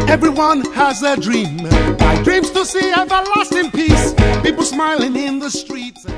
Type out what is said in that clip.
Everyone has a dream. My dream's to see everlasting peace. People smiling in the streets.